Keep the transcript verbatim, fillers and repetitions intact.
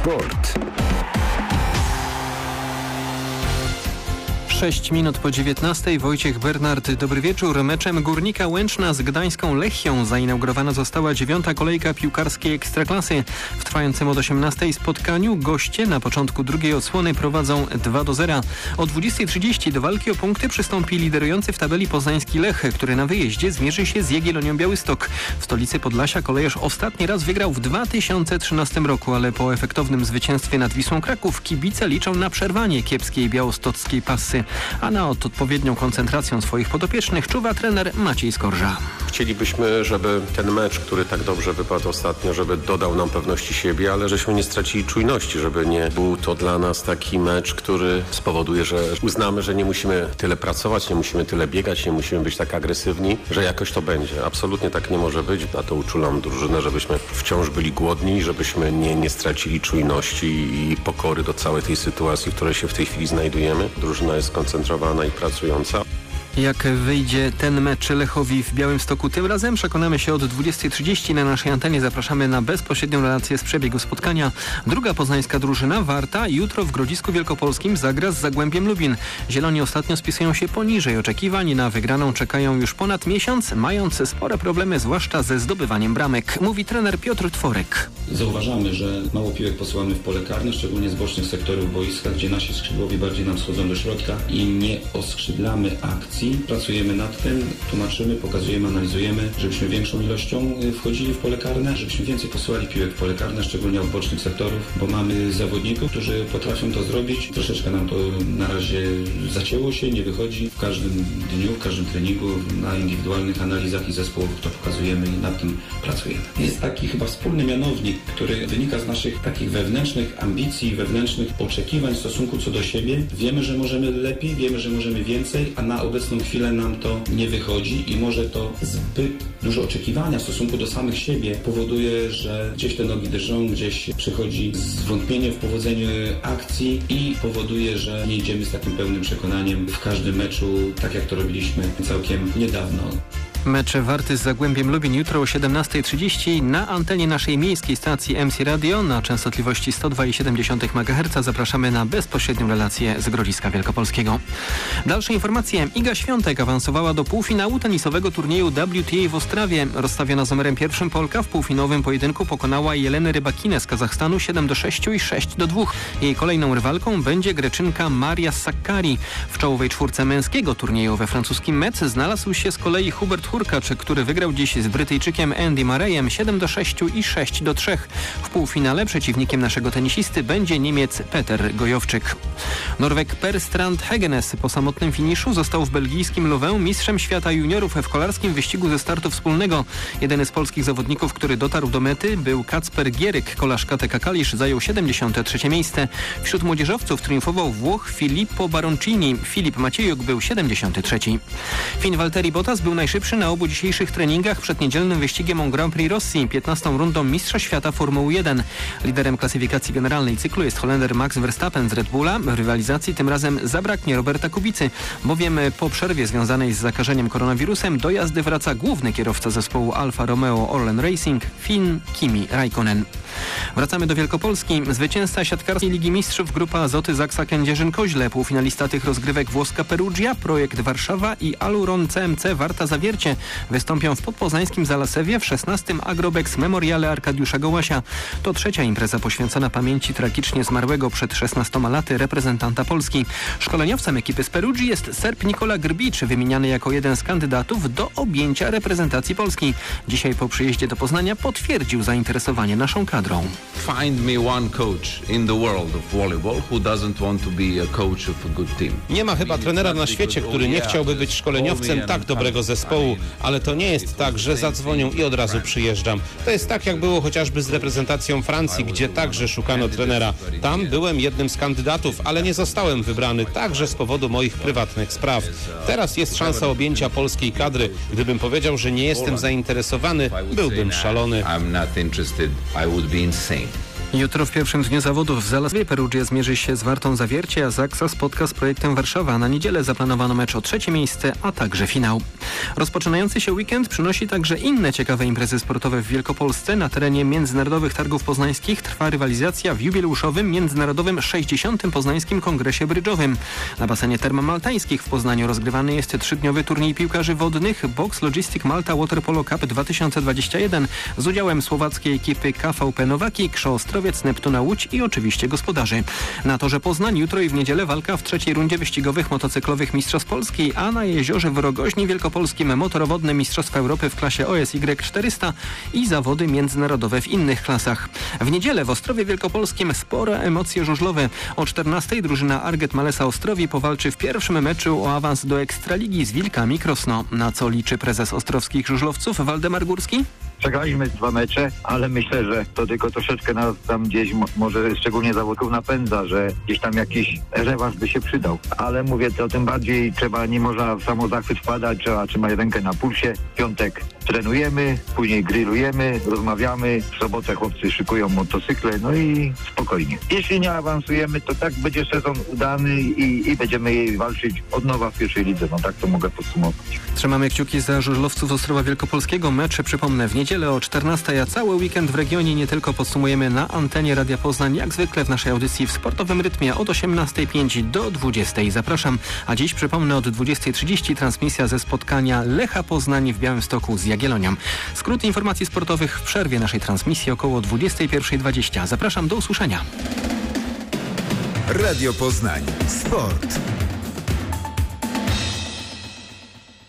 Sport. sześć minut po dziewiętnastej. Wojciech Bernard, dobry wieczór. Meczem Górnika Łęczna z gdańską Lechią zainaugurowana została dziewiąta kolejka piłkarskiej Ekstraklasy. W trwającym od osiemnastej spotkaniu goście na początku drugiej odsłony prowadzą dwa do zera. O dwudziestej trzydzieści do walki o punkty przystąpi liderujący w tabeli poznański Lech, który na wyjeździe zmierzy się z Jagiellonią Białystok. W stolicy Podlasia kolejarz ostatni raz wygrał w dwa tysiące trzynastym roku, ale po efektownym zwycięstwie nad Wisłą Kraków kibice liczą na przerwanie kiepskiej białostockiej pasy. A nad odpowiednią koncentracją swoich podopiecznych czuwa trener Maciej Skorża. Chcielibyśmy, żeby ten mecz, który tak dobrze wypadł ostatnio, żeby dodał nam pewności siebie, ale żeśmy nie stracili czujności, żeby nie był to dla nas taki mecz, który spowoduje, że uznamy, że nie musimy tyle pracować, nie musimy tyle biegać, nie musimy być tak agresywni, że jakoś to będzie. Absolutnie tak nie może być. Na to uczulam drużynę, żebyśmy wciąż byli głodni, żebyśmy nie, nie stracili czujności i pokory do całej tej sytuacji, w której się w tej chwili znajdujemy. Drużyna jest skoncentrowana i pracująca. Jak wyjdzie ten mecz Lechowi w Białymstoku tym razem, przekonamy się od dwudziestej trzydzieści. Na naszej antenie zapraszamy na bezpośrednią relację z przebiegu spotkania. Druga poznańska drużyna, Warta, jutro w Grodzisku Wielkopolskim zagra z Zagłębiem Lubin. Zieloni ostatnio spisują się poniżej oczekiwań. Na wygraną czekają już ponad miesiąc, mając spore problemy zwłaszcza ze zdobywaniem bramek, mówi trener Piotr Tworek. Zauważamy, że mało piłek posyłamy w pole karne, szczególnie z bocznych sektorów boiska, gdzie nasi skrzydłowi bardziej nam schodzą do środka i nie oskrzydlamy akcji. Pracujemy nad tym, tłumaczymy, pokazujemy, analizujemy, żebyśmy większą ilością wchodzili w pole karne, żebyśmy więcej posyłali piłek w pole karne, szczególnie od bocznych sektorów, bo mamy zawodników, którzy potrafią to zrobić. Troszeczkę nam to na razie zacięło się, nie wychodzi. W każdym dniu, w każdym treningu, na indywidualnych analizach i zespołów to pokazujemy i nad tym pracujemy. Jest taki chyba wspólny mianownik, który wynika z naszych takich wewnętrznych ambicji, wewnętrznych oczekiwań w stosunku co do siebie. Wiemy, że możemy lepiej, wiemy, że możemy więcej, a na obecną chwilę nam to nie wychodzi i może to zbyt duże oczekiwania w stosunku do samych siebie powoduje, że gdzieś te nogi drżą, gdzieś przychodzi zwątpienie w powodzeniu akcji i powoduje, że nie idziemy z takim pełnym przekonaniem w każdym meczu, tak jak to robiliśmy całkiem niedawno. Mecz Warty z Zagłębiem Lubin jutro o siedemnastej trzydzieści na antenie naszej miejskiej stacji M C Radio na częstotliwości sto dwa i siedem dziesiątych megaherca. Zapraszamy na bezpośrednią relację z Grodziska Wielkopolskiego. Dalsze informacje. Iga Świątek awansowała do półfinału tenisowego turnieju W T A w Ostrawie. Rozstawiona z numerem pierwszym Polka w półfinałowym pojedynku pokonała Jelenę Rybakinę z Kazachstanu siedem do sześciu i sześć do dwóch. Jej kolejną rywalką będzie Greczynka Maria Sakkari. W czołowej czwórce męskiego turnieju we francuskim Metz znalazł się z kolei Hubert Hurkacz, który wygrał dziś z Brytyjczykiem Andy Murrayem siedem do sześciu i sześć do trzech. W półfinale przeciwnikiem naszego tenisisty będzie Niemiec Peter Gojowczyk. Norweg Per Strand Hegenes po samotnym finiszu został w belgijskim Leuven mistrzem świata juniorów w kolarskim wyścigu ze startu wspólnego. Jedyny z polskich zawodników, który dotarł do mety, był Kacper Gieryk. Kolarz K T K Kalisz zajął siedemdziesiąte trzecie miejsce. Wśród młodzieżowców triumfował Włoch Filippo Baroncini. Filip Maciejuk był siedemdziesiąty trzeci. Fin Valtteri Bottas był najszybszy na obu dzisiejszych treningach przed niedzielnym wyścigiem o Grand Prix Rosji, piętnastą rundą Mistrza Świata Formuły jeden. Liderem klasyfikacji generalnej cyklu jest Holender Max Verstappen z Red Bulla. W rywalizacji tym razem zabraknie Roberta Kubicy, bowiem po przerwie związanej z zakażeniem koronawirusem do jazdy wraca główny kierowca zespołu Alfa Romeo Orlen Racing, Finn Kimi Räikkönen. Wracamy do Wielkopolski. Zwycięzca siatkarskiej Ligi Mistrzów Grupa Azoty Zaksa Kędzierzyn-Koźle, półfinalista tych rozgrywek włoska Perugia, Projekt Warszawa i Aluron C M C Warta Zawiercie wystąpią w podpoznańskim Zalasewie w szesnastym Agrobex Memoriale Arkadiusza Gołasia. To trzecia impreza poświęcona pamięci tragicznie zmarłego przed szesnastoma laty reprezentanta Polski. Szkoleniowcem ekipy z Perugii jest Serb Nikola Grbicz, wymieniany jako jeden z kandydatów do objęcia reprezentacji Polski. Dzisiaj po przyjeździe do Poznania potwierdził zainteresowanie naszą kadrą. Find me one coach in the world of volleyball who doesn't want to be a coach of a good team. Nie ma chyba trenera na świecie, który nie chciałby być szkoleniowcem tak dobrego zespołu, ale to nie jest tak, że zadzwonią i od razu przyjeżdżam. To jest tak, jak było chociażby z reprezentacją Francji, gdzie także szukano trenera. Tam byłem jednym z kandydatów, ale nie zostałem wybrany, także z powodu moich prywatnych spraw. Teraz jest szansa objęcia polskiej kadry. Gdybym powiedział, że nie jestem zainteresowany, byłbym szalony. Jutro w pierwszym dniu zawodów w Zalazwie Perugia zmierzy się z Wartą Zawiercie, a Zaksa spotka z Projektem Warszawa. Na niedzielę zaplanowano mecz o trzecie miejsce, a także finał. Rozpoczynający się weekend przynosi także inne ciekawe imprezy sportowe w Wielkopolsce. Na terenie Międzynarodowych Targów Poznańskich trwa rywalizacja w jubileuszowym Międzynarodowym sześćdziesiątym Poznańskim Kongresie Brydżowym. Na basenie Termomaltańskich w Poznaniu rozgrywany jest trzydniowy turniej piłkarzy wodnych Box Logistic Malta Water Polo Cup dwa tysiące dwadzieścia jeden z udziałem słowackiej ekipy K V P Nowaki, Krzoo Ostrowiec, Neptuna Łódź i oczywiście gospodarzy. Na torze Poznań jutro i w niedzielę walka w trzeciej rundzie wyścigowych motocyklowych Mistrzostw Polski, a na jeziorze w Rogoźni Wielkopolskim motorowodne Mistrzostwa Europy w klasie O S Y czterysta i zawody międzynarodowe w innych klasach. W niedzielę w Ostrowie Wielkopolskim spore emocje żużlowe. O czternastej drużyna Arget Malesa Ostrowi powalczy w pierwszym meczu o awans do Ekstraligi z Wilkami Krosno. Na co liczy prezes ostrowskich żużlowców Waldemar Górski? Przegraliśmy dwa mecze, ale myślę, że to tylko troszeczkę nas tam gdzieś mo- może szczególnie zawodników napędza, że gdzieś tam jakiś rewanż by się przydał. Ale mówię, to tym bardziej trzeba, nie można w samozachwyt wpadać, trzeba trzymać rękę na pulsie. W piątek trenujemy, później grillujemy, rozmawiamy, w sobotę chłopcy szykują motocykle, no i spokojnie. Jeśli nie awansujemy, to tak będzie sezon udany i, i będziemy jej walczyć od nowa w pierwszej lidze, no tak to mogę podsumować. Trzymamy kciuki za żużlowców z Ostrowa Wielkopolskiego. Mecze, przypomnę, w niedzielę o czternastej, a cały weekend w regionie nie tylko podsumujemy na antenie Radia Poznań, jak zwykle w naszej audycji w sportowym rytmie od osiemnastej pięć do dwudziestej. Zapraszam, a dziś przypomnę od dwudziestej trzydzieści transmisja ze spotkania Lecha Poznań w Białymstoku z Jagiellonią. Skrót informacji sportowych w przerwie naszej transmisji około dwudziestej pierwszej dwadzieścia. Zapraszam, do usłyszenia. Radio Poznań. Sport.